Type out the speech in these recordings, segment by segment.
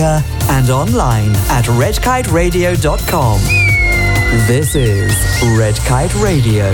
America and online at redkiteradio.com. This is Red Kite Radio.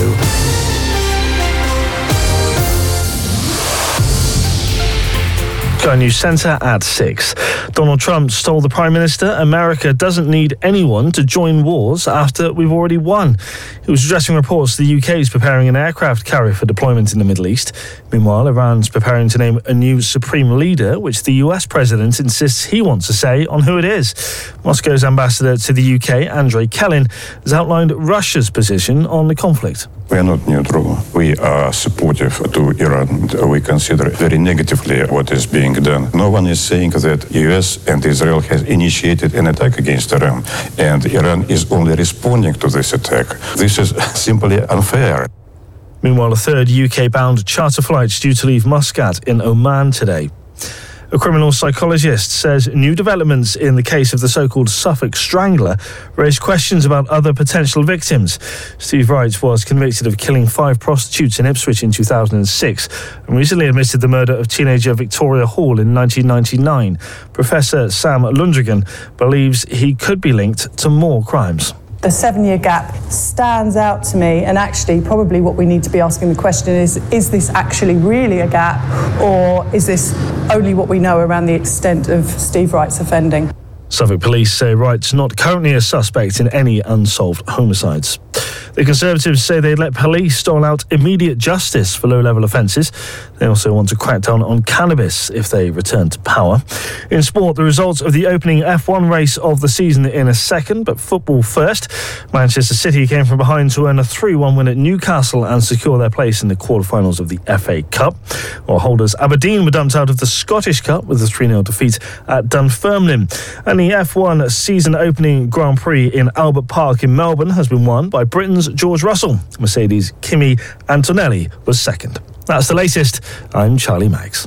Sky News Centre at 6. Donald Trump told the Prime Minister America doesn't need anyone to join wars after we've already won. He was addressing reports the UK is preparing an aircraft carrier for deployment in the Middle East. Meanwhile, Iran's preparing to name a new supreme leader, which the US president insists he wants a say on who it is. Moscow's ambassador to the UK, Andrei Kelin, has outlined Russia's position on the conflict. We are not neutral. We are supportive to Iran. We consider very negatively what is being done. No one is saying that US and Israel has initiated an attack against Iran, and Iran is only responding to this attack. This is simply unfair. Meanwhile, a third UK-bound charter flight is due to leave Muscat in Oman today. A criminal psychologist says new developments in the case of the so-called Suffolk Strangler raise questions about other potential victims. Steve Wright was convicted of killing 5 prostitutes in Ipswich in 2006 and recently admitted the murder of teenager Victoria Hall in 1999. Professor Sam Lundrigan believes he could be linked to more crimes. The 7-year gap stands out to me, and actually probably what we need to be asking the question is this actually really a gap, or is this only what we know around the extent of Steve Wright's offending? Suffolk police say Wright's not currently a suspect in any unsolved homicides. The Conservatives say they'd let police dole out immediate justice for low-level offences. They also want to crack down on cannabis if they return to power. In sport, the results of the opening F1 race of the season in a second, but football first. Manchester City came from behind to earn a 3-1 win at Newcastle and secure their place in the quarter-finals of the FA Cup. While holders Aberdeen were dumped out of the Scottish Cup with a 3-0 defeat at Dunfermline. And the F1 season opening Grand Prix in Albert Park in Melbourne has been won by Britain's George Russell. Mercedes' Kimi Antonelli was second. That's the latest. I'm Charlie Maggs.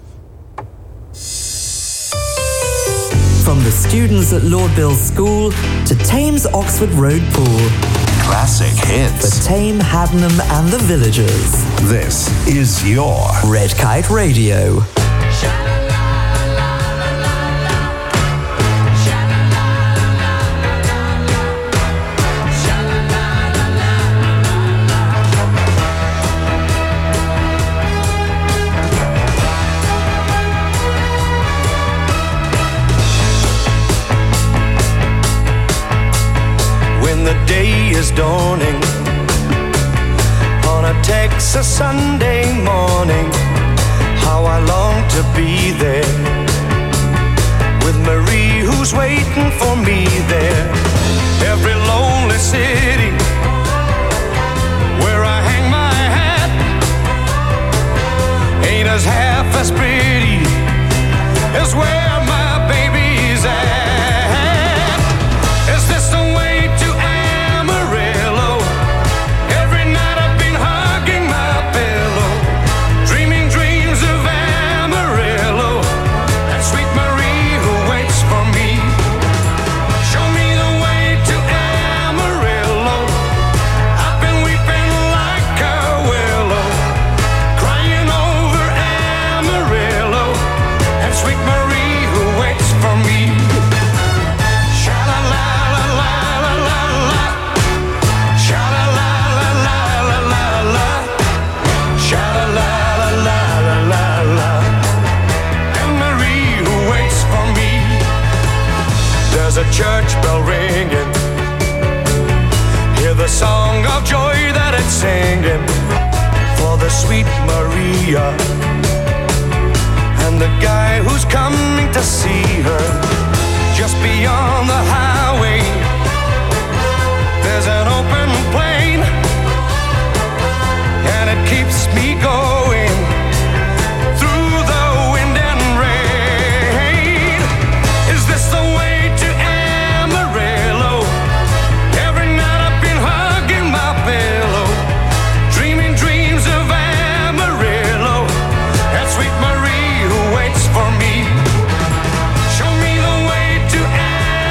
From the students at Lord Bill's School to Thames Oxford Road Pool. Classic hits. For Tame, Haddenham and the villagers. This is your Red Kite Radio. Dawning on a Texas Sunday morning, how I long to be there with Marie who's waiting for me there. Every lonely city where I hang my hat ain't as half as pretty as where my baby's at. Is this the way to church bell ringing, hear the song of joy that it's singing for the sweet Maria and the guy who's coming to see her. Just beyond the highway there's an open plain, and it keeps me going through the wind and rain. Is this the way to dreaming dreams of Amarillo, and sweet Marie who waits for me? Show me the way to Amarillo.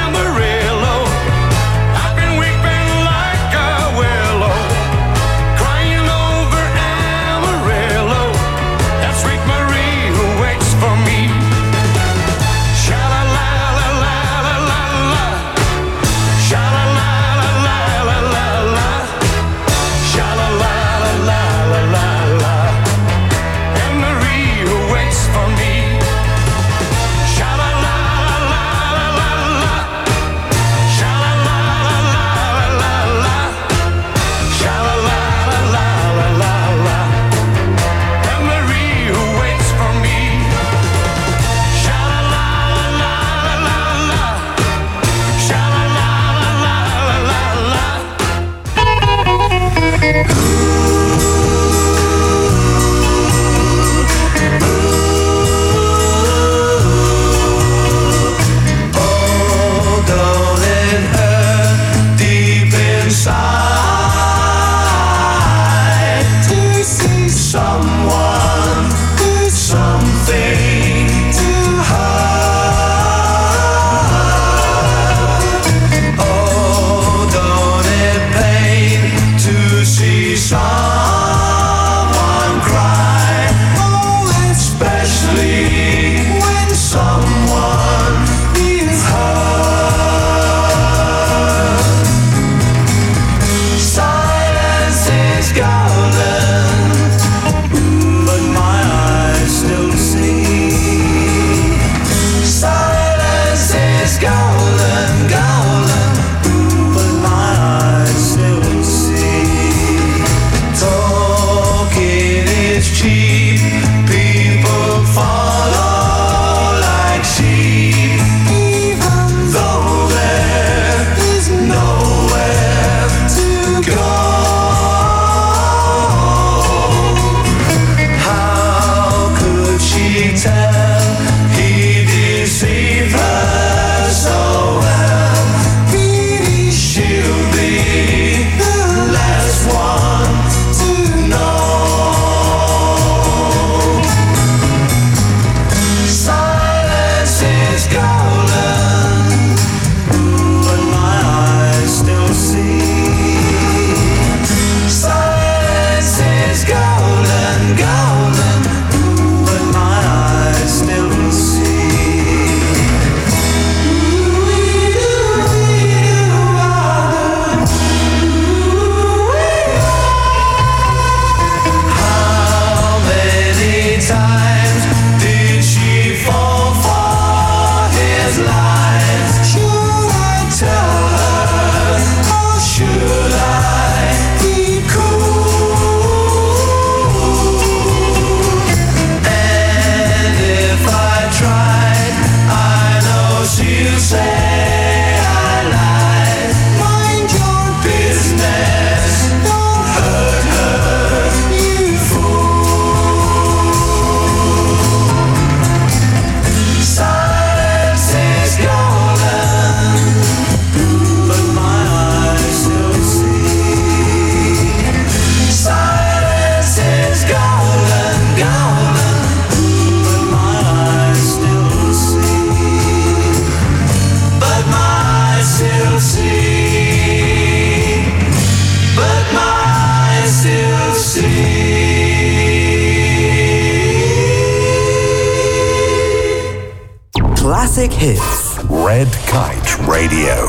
classic hits. Red Kite Radio.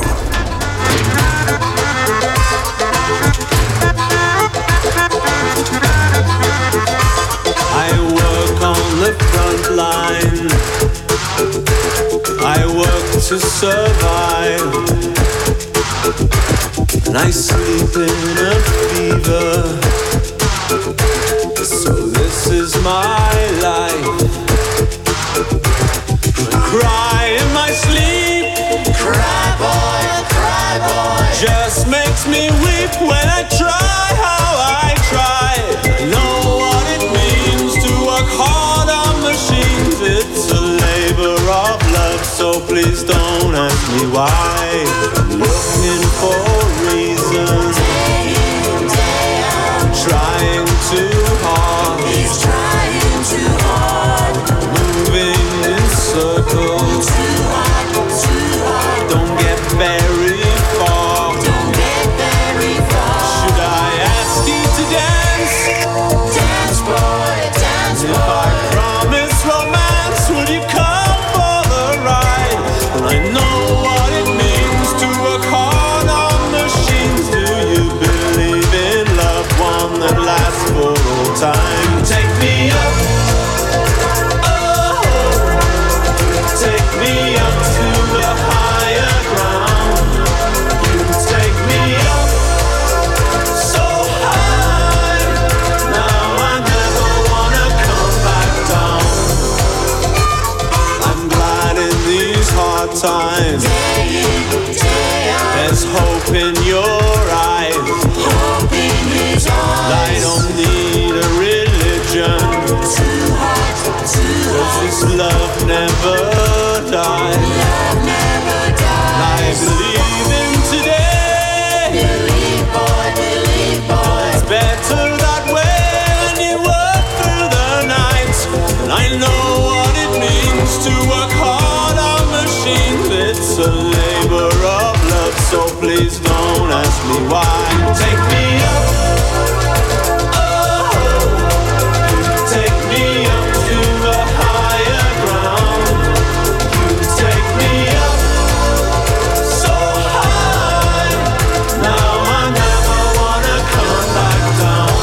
I work on the front line. I work to survive. And I sleep in a fever. So this is my life. I cry in my sleep. Cry boy, just makes me weep when I try how I try. I know what it means to work hard on machines. It's a labor of love, so please don't ask me why. I'm looking for reasons. Day in, day out. Trying too hard. He's trying too hard. Moving in circles. Too hard, too hard. Don't get very far. Don't get very far. Should I ask you to dance? Dance boy, dance boy. If I promise romance, would you come for the ride? And I know what it means to work hard on machines. Do you believe in love, one that lasts for all time? Take me up, oh, take me up to the higher ground. You can take me up so high. Now I never wanna come back down. I'm glad in these hard times. Day in, day out. There's hope in your eyes. Hope in his eyes. I don't need a religion. Too hard, too hard. 'Cause this love never dies. Love never dies. I believe in today. Believe boy. It's better that way when you work through the night. And I know what it means to work hard on machines. It's a labor of love, so please don't ask me why. Take me up, oh, take me up to the higher ground. You take me up so high. Now I never wanna come back down.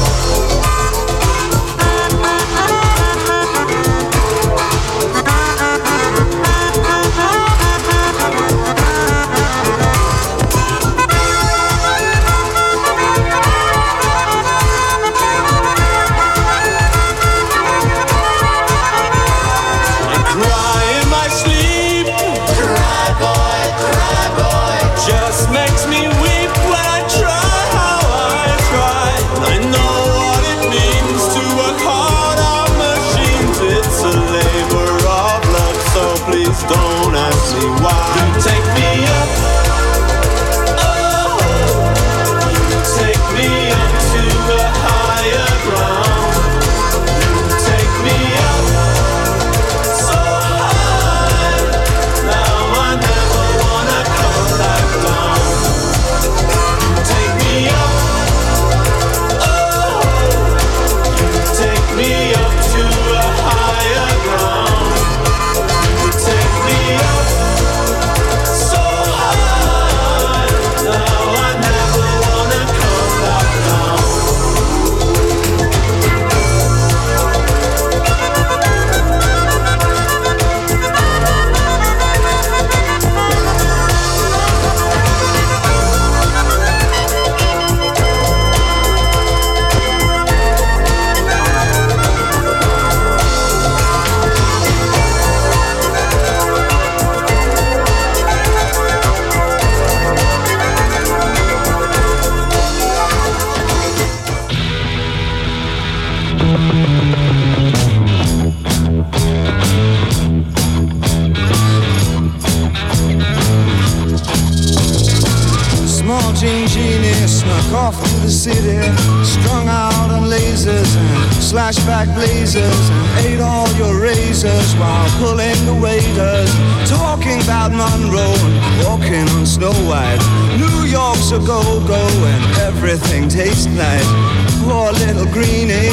I cry in my sleep. Cry boy, just makes me weep when I try how I try. I know what it means to work hard on machines. It's a labor of love, so please don't ask me why. You take me up, oh, you take me up to the higher ground. You take me up so high. Now I never wanna come back down. You take me up, oh, you take me up to a higher ground. You take me up so high. Now I never wanna come back down. Small jean genie snuck off to the city, strung out on lasers and slashback blazers, and ate all your razors while pulling the waiters, talking about Monroe and walking on Snow White. New York's a go-go and everything tastes nice. Poor little greenie.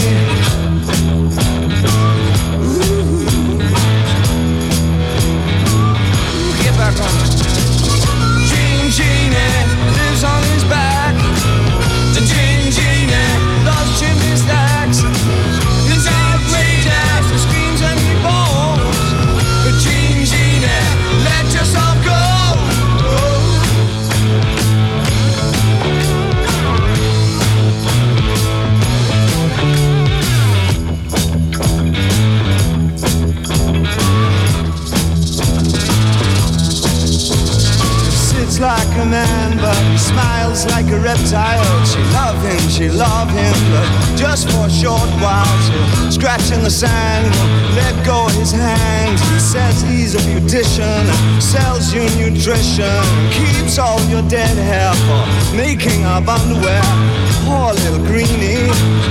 looks like a man, but he smiles like a reptile. She loved him, but just for a short while. She'll scratch in the sand, let go of his hands. He says he's a beautician, sells you nutrition, keeps all your dead hair for making up underwear. Poor little greenie.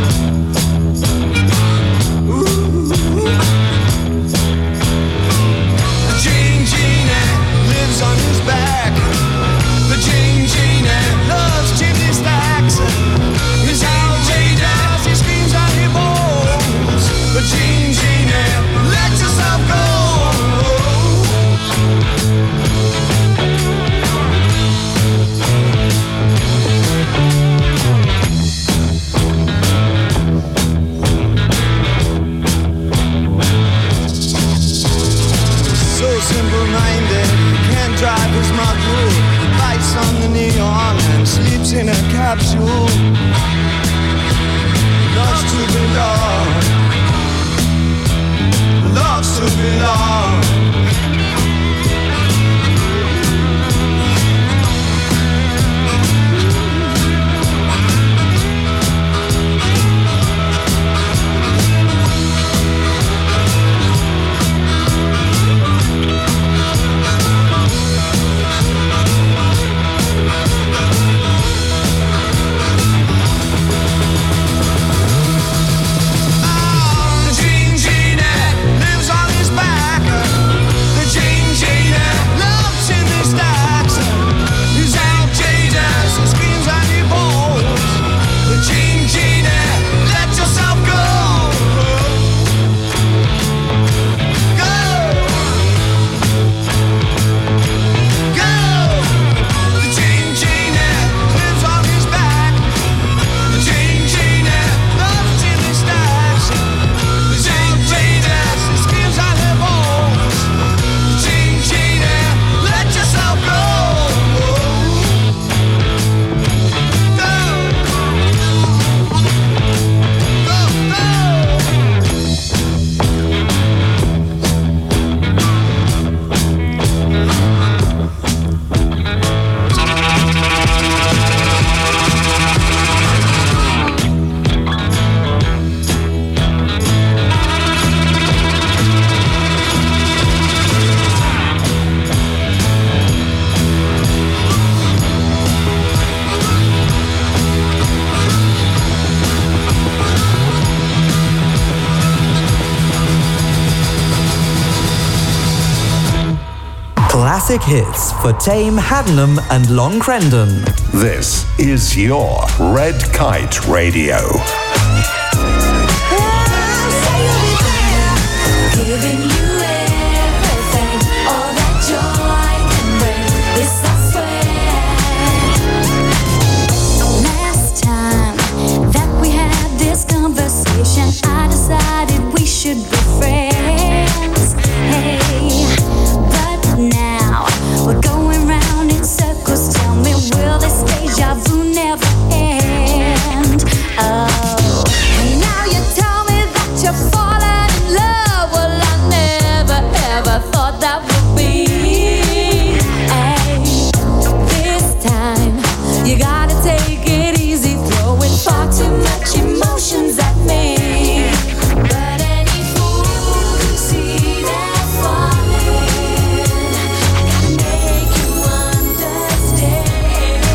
On his back, the Gene loves chimney stacks. His outrageous, he screams out he bowls. The Gene, let yourself go. So simple-minded, drive his module, bites on the neon and sleeps in a capsule. Loves to belong, loves to belong. Classic hits for Tame, Haddenham and Long Crendon. This is your Red Kite Radio. Giving you everything, all that joy can bring. This I swear. Last time that we had this conversation, I decided we should be friends. Hey, but now we're going round in circles. Tell me, will this deja vu never end? Oh, and now you tell me that you're falling in love. Well, I never ever thought that would be. Hey, this time you gotta take it easy, throwing far too much emotions at me. But any fool can see that falling. I gotta make you understand.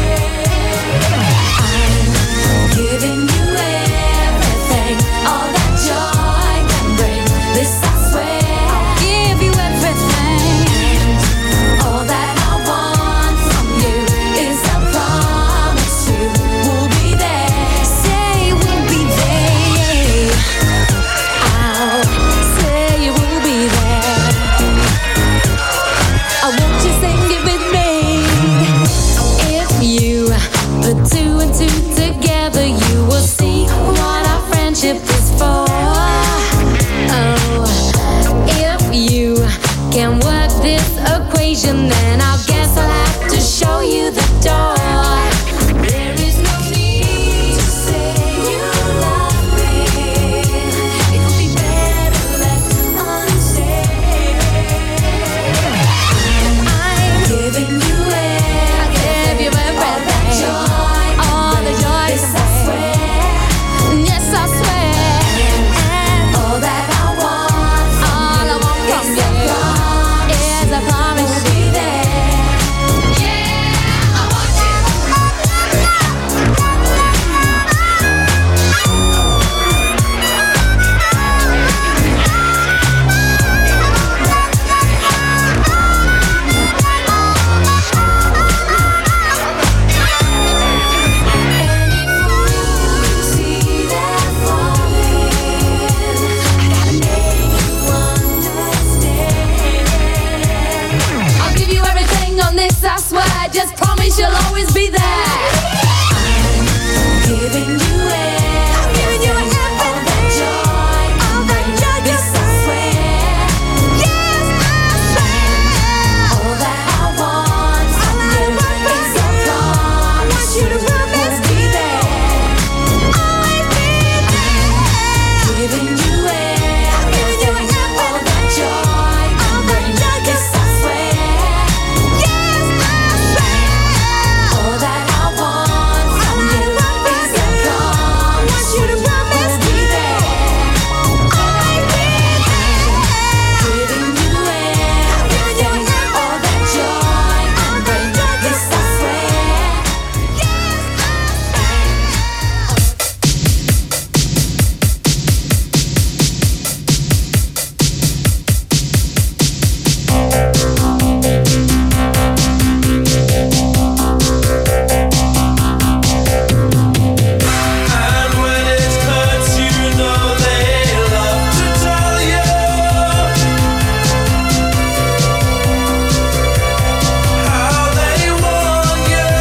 I'm giving you everything, all that joy can bring. This I swear. I'll give you everything, and all that I want from you is a promise you will be there. Say we'll be there. I'll say you will be there. I want you to sing it with me. If you put two and two together, you will see what our friendship is for. Oh, if you can work this equation, then I guess I'll have to show you the door. There is no need to say you love me. It would be better left unsaid. I'm giving you everything, she'll always be there. I'm giving you it. I'm giving you everything. All that joy, all that joy. Yes, I swear. Yes, I swear. All that I want from you is a promise. You to promise me there. Always be there. Giving you it. I'm giving you everything. All that joy, all that joy. Yes, I swear. Yes, I swear. All that I want from you is a promise. You to promise me there. Always be there. Giving you everything. All that joy and bring. Yes, I swear. And when it hurts, you know they love to tell you how they want you.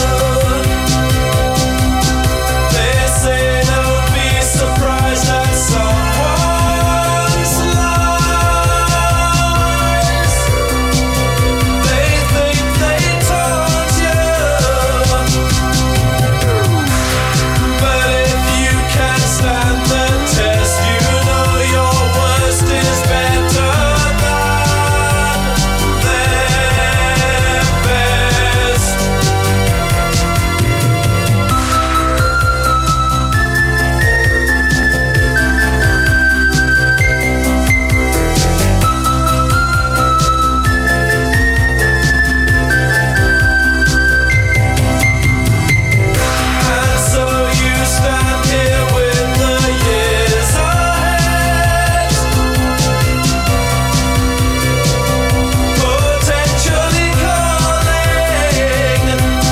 They say don't be surprised at someone's lies. They think they taught you. But if you can stand the test, you know your worst is better than their best. And so you stand here with the years ahead, potentially calling,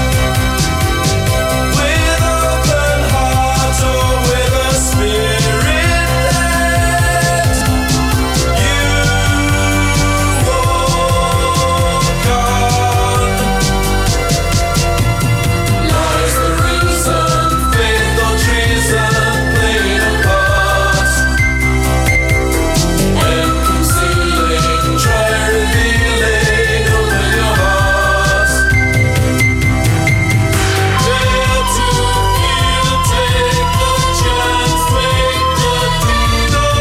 with open heart or with a spirit dead. You walk on. Lies the reason, faith or treason played a part. When concealing, try revealing, open your heart. Dare to feel, take the chance, make the deed of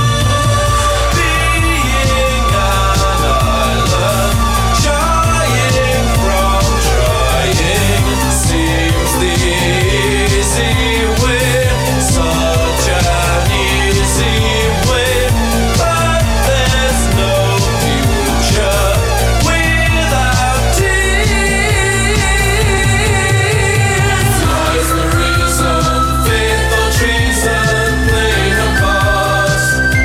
being an island. Shying from trying seems the easy way, such an easy way, but there's no future without tears. Lies the reason, faith or treason played a part.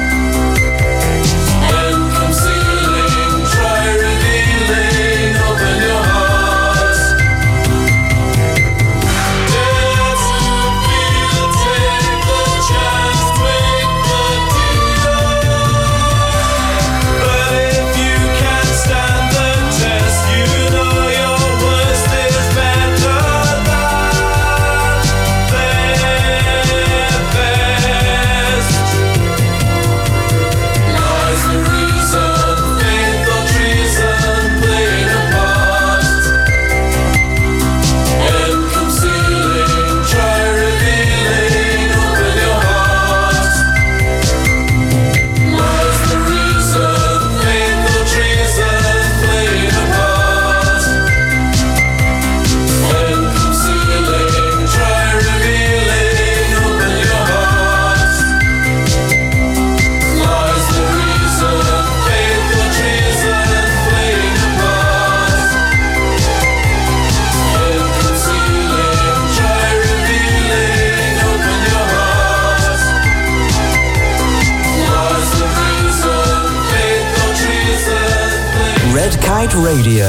When concealing, try revealing, open your heart. Dare to feel, take the chance, make the deal. But if you can stand the test, you know your worst is better than their best. Lies the reason, faith or treason played a part. When concealing, try revealing, open your heart. Lies the reason, faith or treason played a part. When concealing, try revealing, open your heart. Lies the reason, faith or treason played a part. When concealing, try revealing, open your heart. Lies the reason, faith or treason played. Red Kite Radio.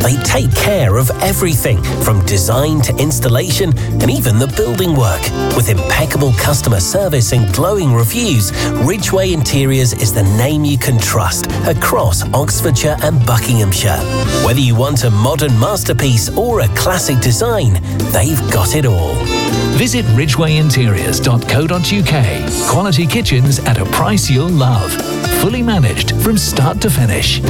They take care of everything from design to installation and even the building work. With impeccable customer service and glowing reviews, Ridgeway Interiors is the name you can trust across Oxfordshire and Buckinghamshire. Whether you want a modern masterpiece or a classic design, they've got it all. Visit ridgwayinteriors.co.uk. Quality kitchens at a price you'll love. Fully managed from start to finish.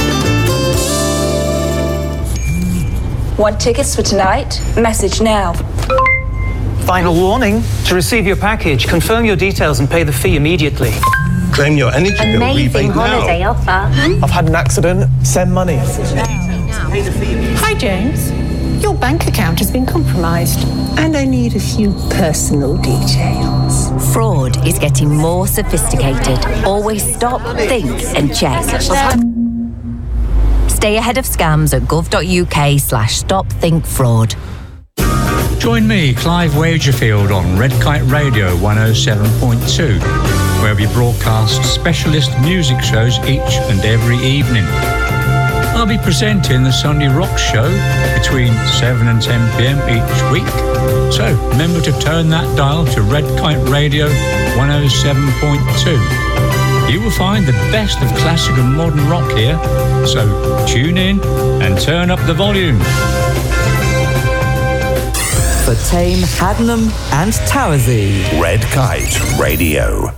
Want tickets for tonight? Message now. Final warning. To receive your package, confirm your details and pay the fee immediately. Claim your energy bill rebate now. Offer. I've had an accident. Send money. Hi, James. Your bank account has been compromised, and I need a few personal details. Fraud is getting more sophisticated. Always stop, think, and check. Stay ahead of scams at gov.uk/stopthinkfraud. Join me, Clive Wagerfield, on Red Kite Radio 107.2, where we broadcast specialist music shows each and every evening. I'll be presenting the Sunday Rock Show between 7 and 10 p.m. each week. So remember to turn that dial to Red Kite Radio 107.2. You will find the best of classic and modern rock here. So tune in and turn up the volume. For Tame, Haddenham and Towersey. Red Kite Radio.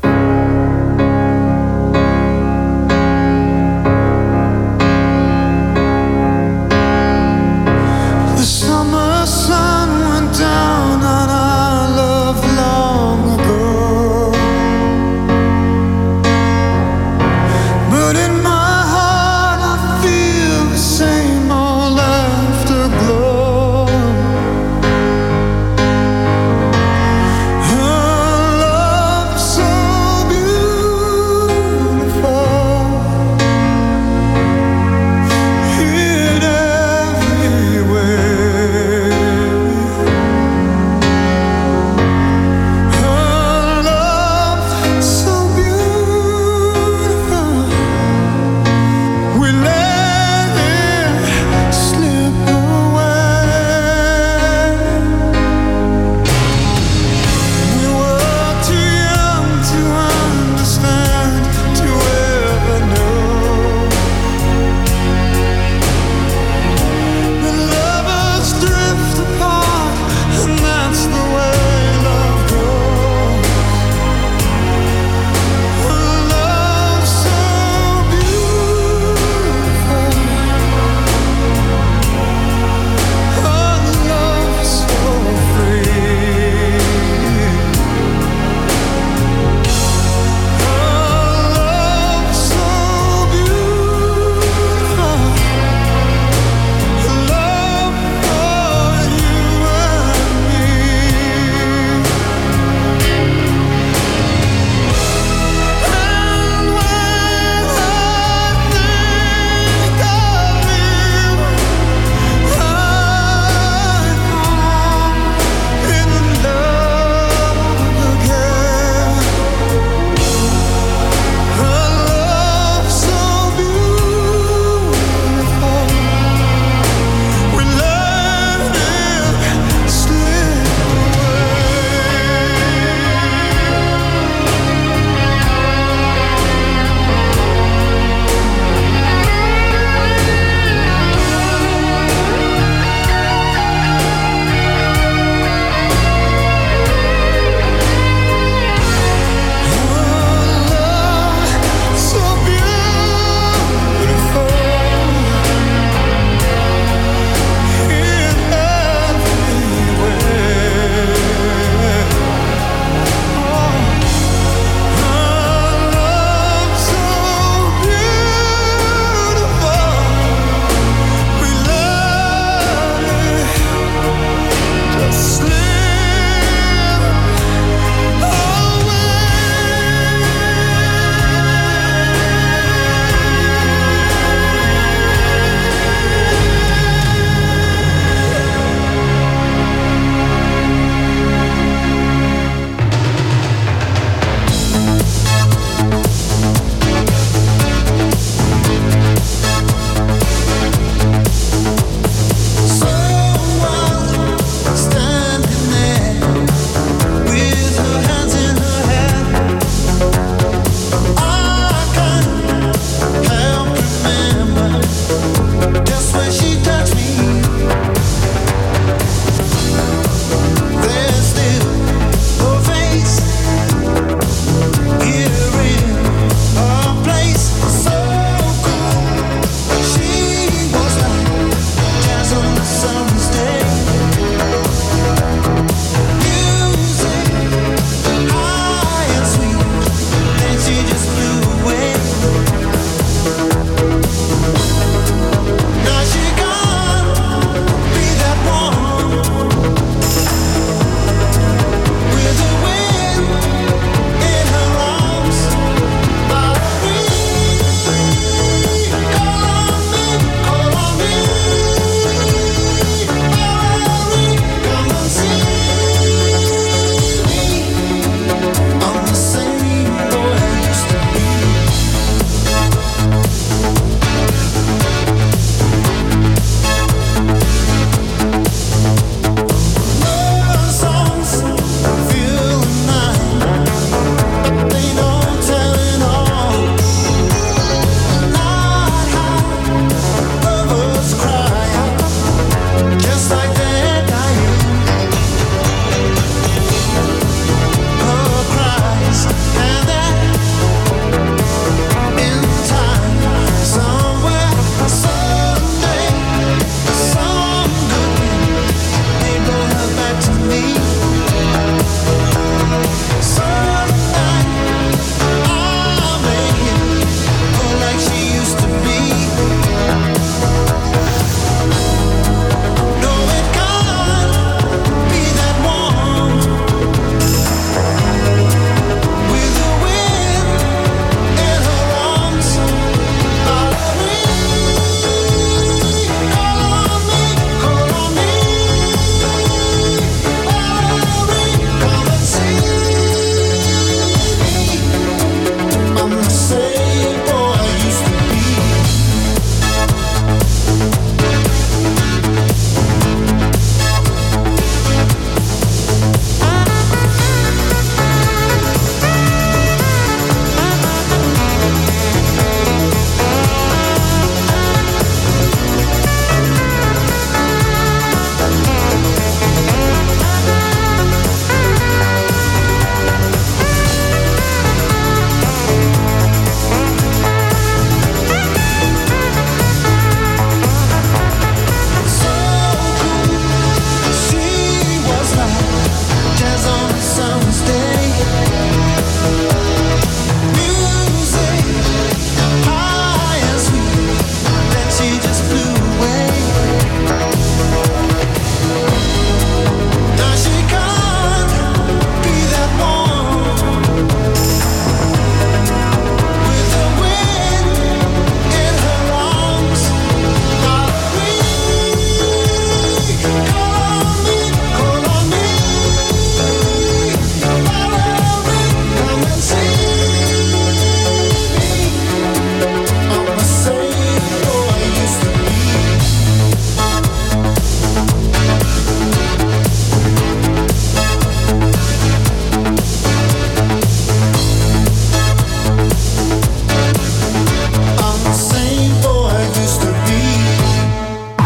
The summer sun went down on our love long ago. But in my heart I feel the same old afterglow. Her love so beautiful, hid everywhere. Her love so beautiful, we let it slip away. We were too young to understand, to ever know that lovers drift apart, and that's the way love goes. Her love so beautiful,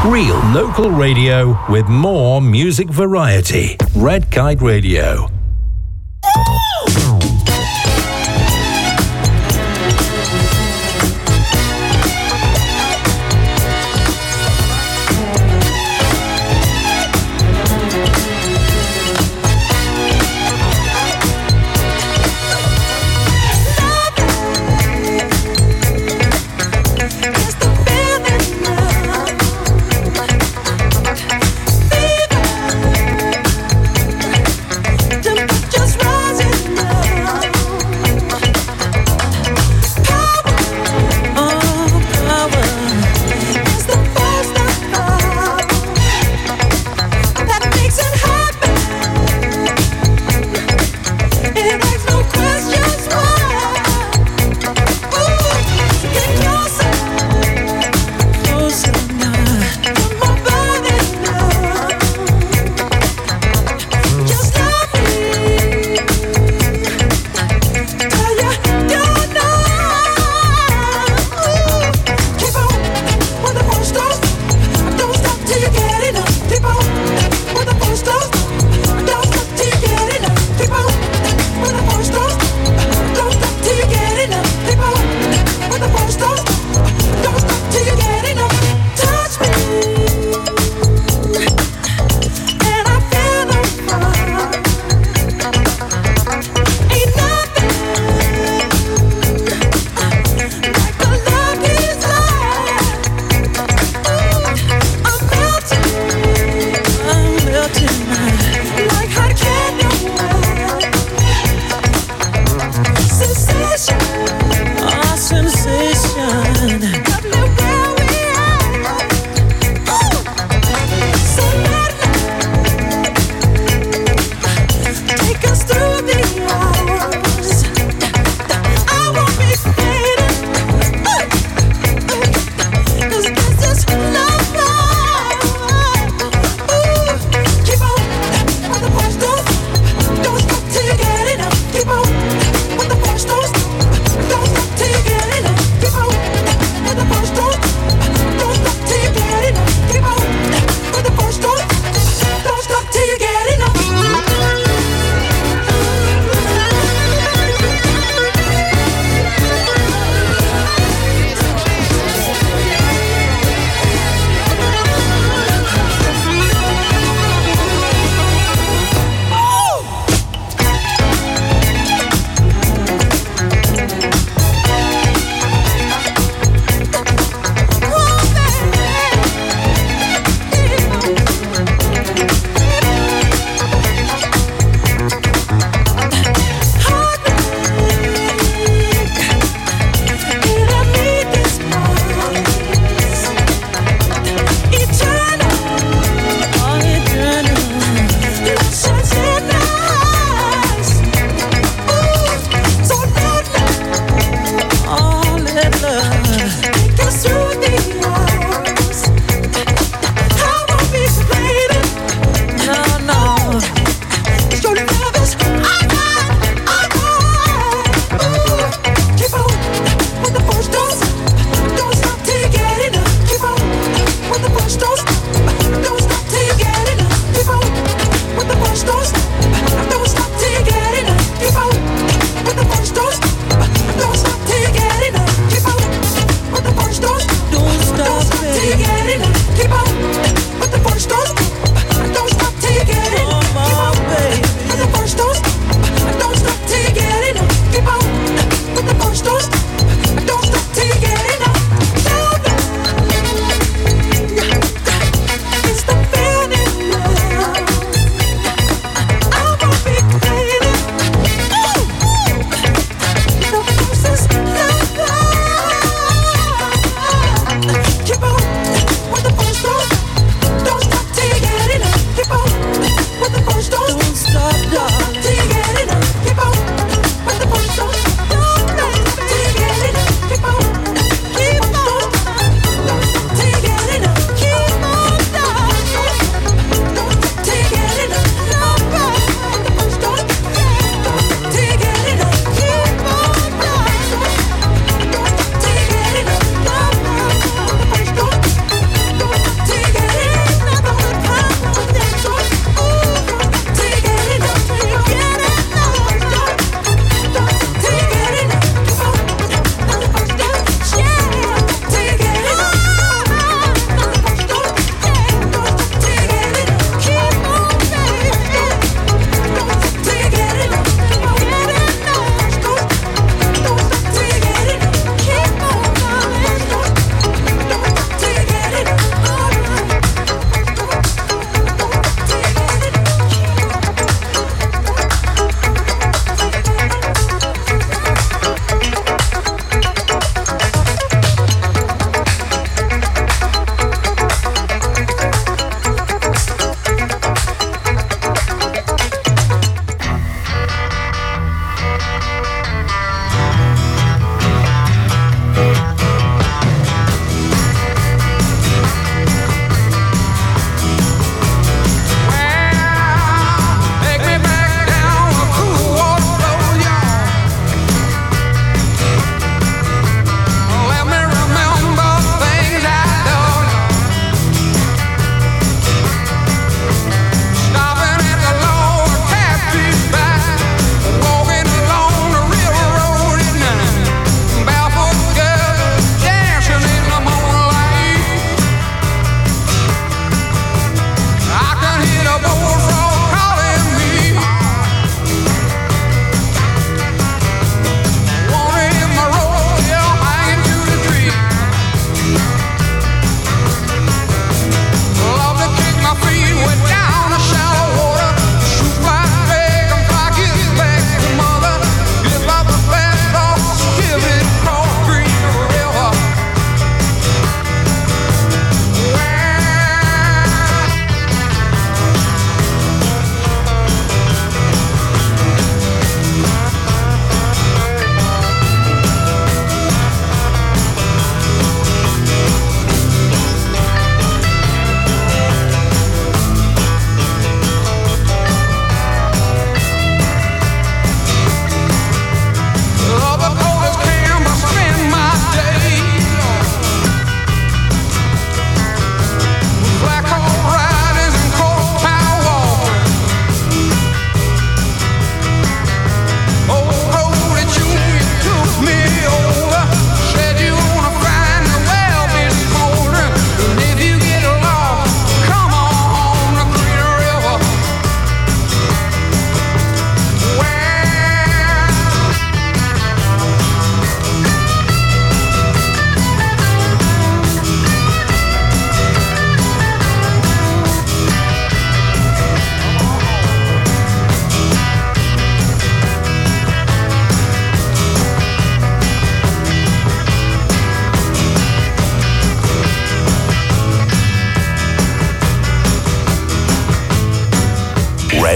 Real local radio with more music variety. Red Kite Radio. To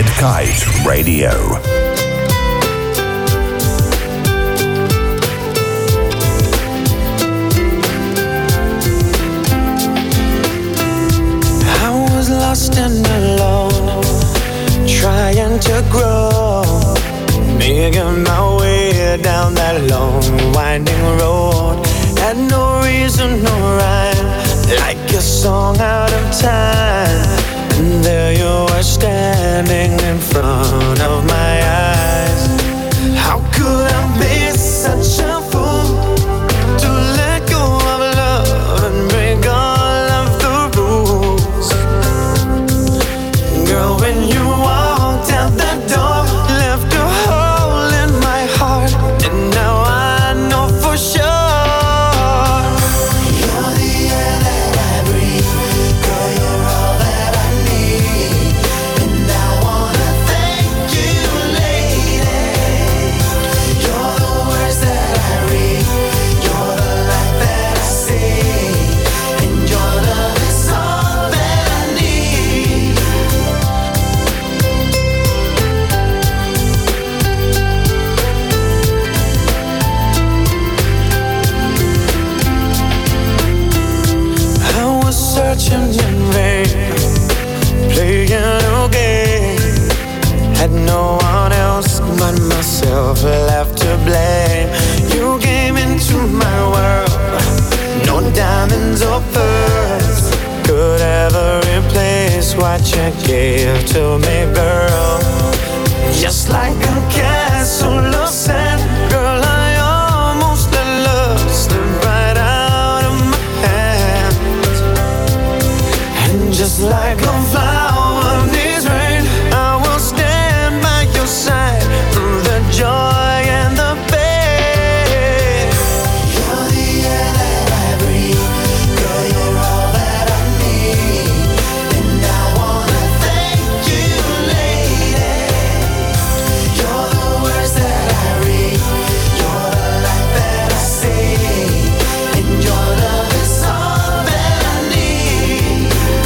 Red Kite Radio. Lost and alone, trying to grow, making my way down that long winding road. Had no reason, no rhyme, like a song out of time. And there you were standing in front of my eyes. How could I be such a fool to let go of love and break all of the rules? Girl, when you walked out that door, left a hole in my heart, and now I know for sure you're the air that I breathe. Girl, you're all that I need, and I wanna thank you, lady. You're the words that I read, you're the light that I see, and your love is all that I need. I was searching in vain, playing a game. Had no one else but myself left to blame. You came into my world, no diamonds or pearls could ever replace what you gave to me, girl. Just like a castle of sand, girl, I almost let love slip right out of my hands. And just like a flower needs rain, I will stand by your side through the joy and the pain. You're the air that I breathe, girl, you're all that I need, and I wanna thank you, lady. You're the words that I read, you're the light that I see, and your love is all that I need.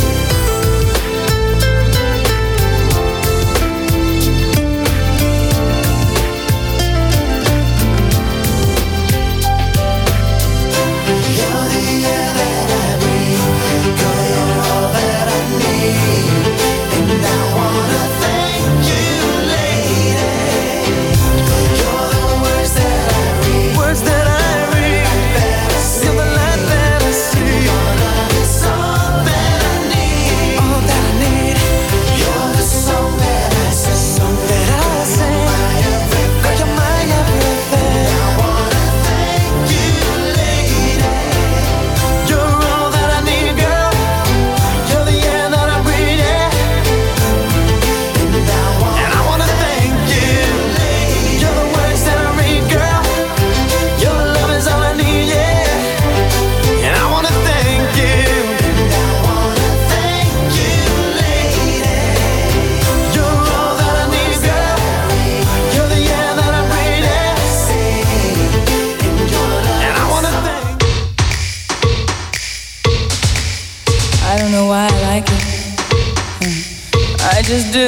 You're the air that I breathe, girl, you're all that I need, and I wanna thank you, lady. You're the words that I read, you're the light that I see, your love is all that I need, all that I need. You're the song that I sing, my everything, you're my everything. I wanna thank you, lady. You're all that I need, girl. You're the air that I breathe, yeah. And I wanna thank you, lady. You're the words that I read, girl. Your love is all I need, yeah. And I wanna thank you. And I wanna thank you, lady. You're all that I need, girl. You're the air that I breathe, yeah. And I wanna thank. I don't know why I like it. I just do.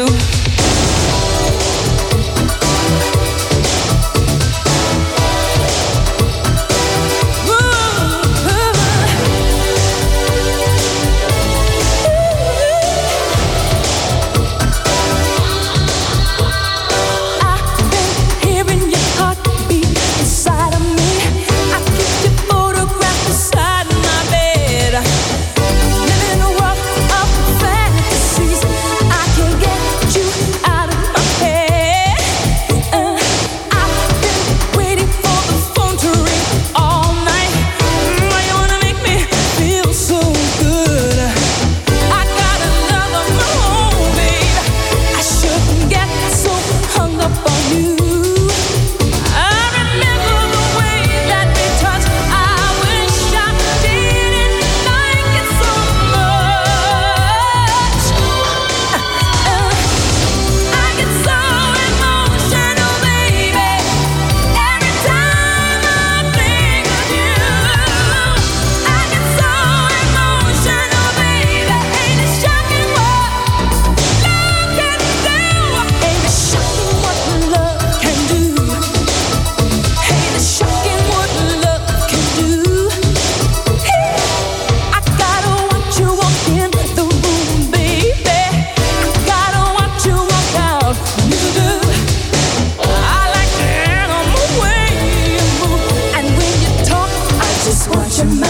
I've been hearing your heartbeat inside of me. I keep your photograph beside my bed. Living in a world of fantasies. I can't get you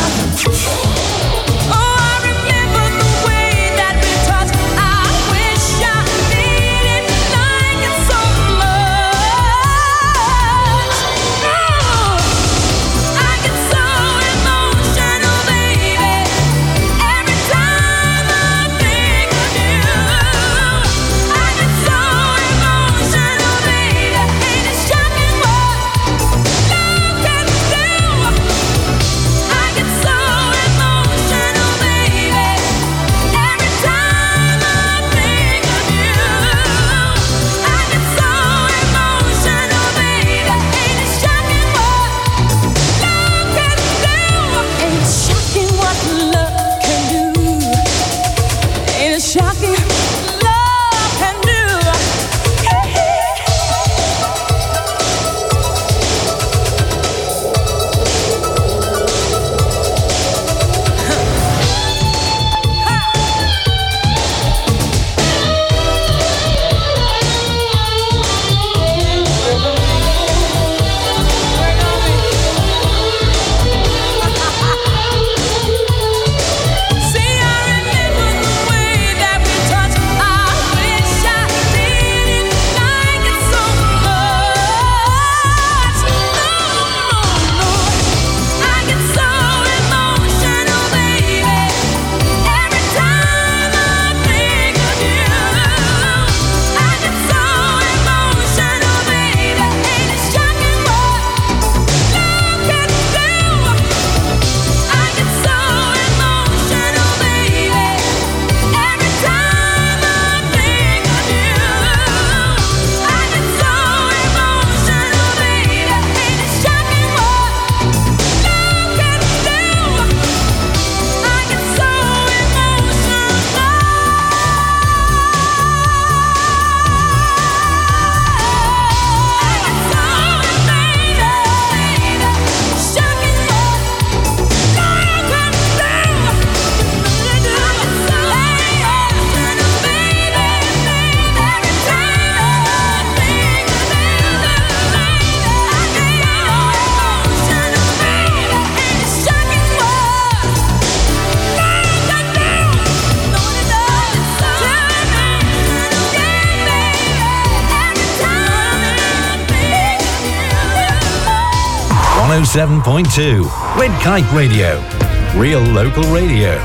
107.2 Red Kite Radio. Real local radio.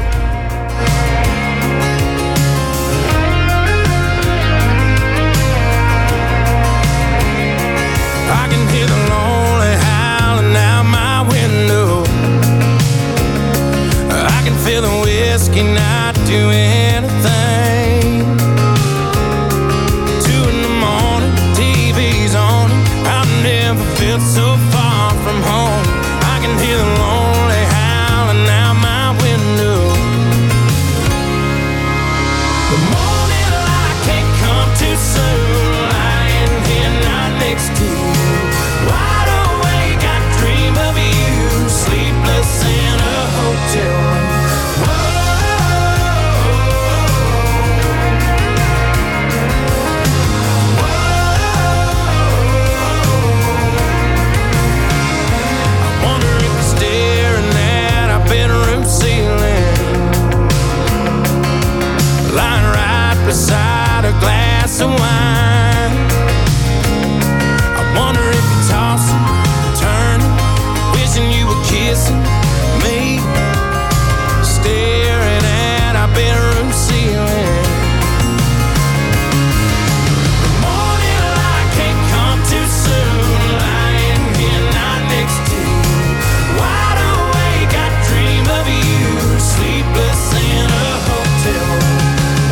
I can hear the lonely howling out my window. I can feel the whiskey not do anything. 2 in the morning, TV's on. I've never felt so far from home. I can hear the lonely howling out my window. The morning light can't come too soon. Lying here not next to you, wide awake, I dream of you, sleepless in a hotel room. Bedroom ceiling, lying right beside a glass of wine. I wonder if you're tossing, turning, wishing you were kissing me, staring at our bedroom ceiling. The morning light can't come too soon, lying here not next to you, wide awake, I dream of you, sleepless in a hotel room.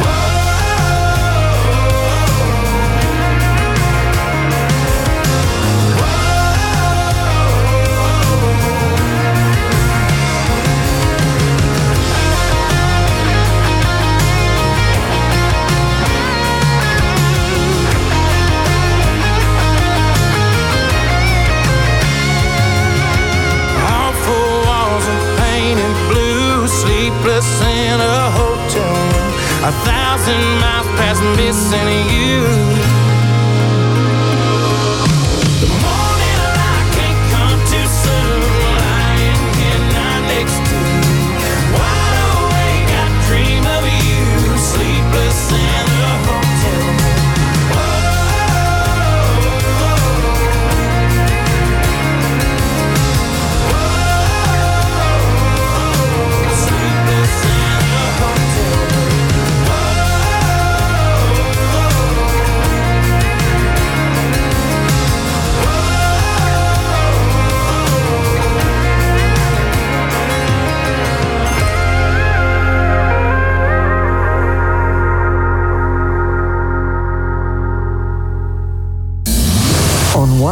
All 4 walls are painted blue, sleepless in a hotel room, 1,000 miles past missing you. The morning light can't come too soon, lying here not next to you,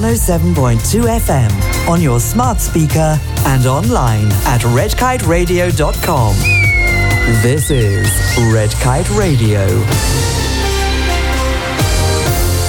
107.2 FM on your smart speaker and online at redkiteradio.com. This is Red Kite Radio.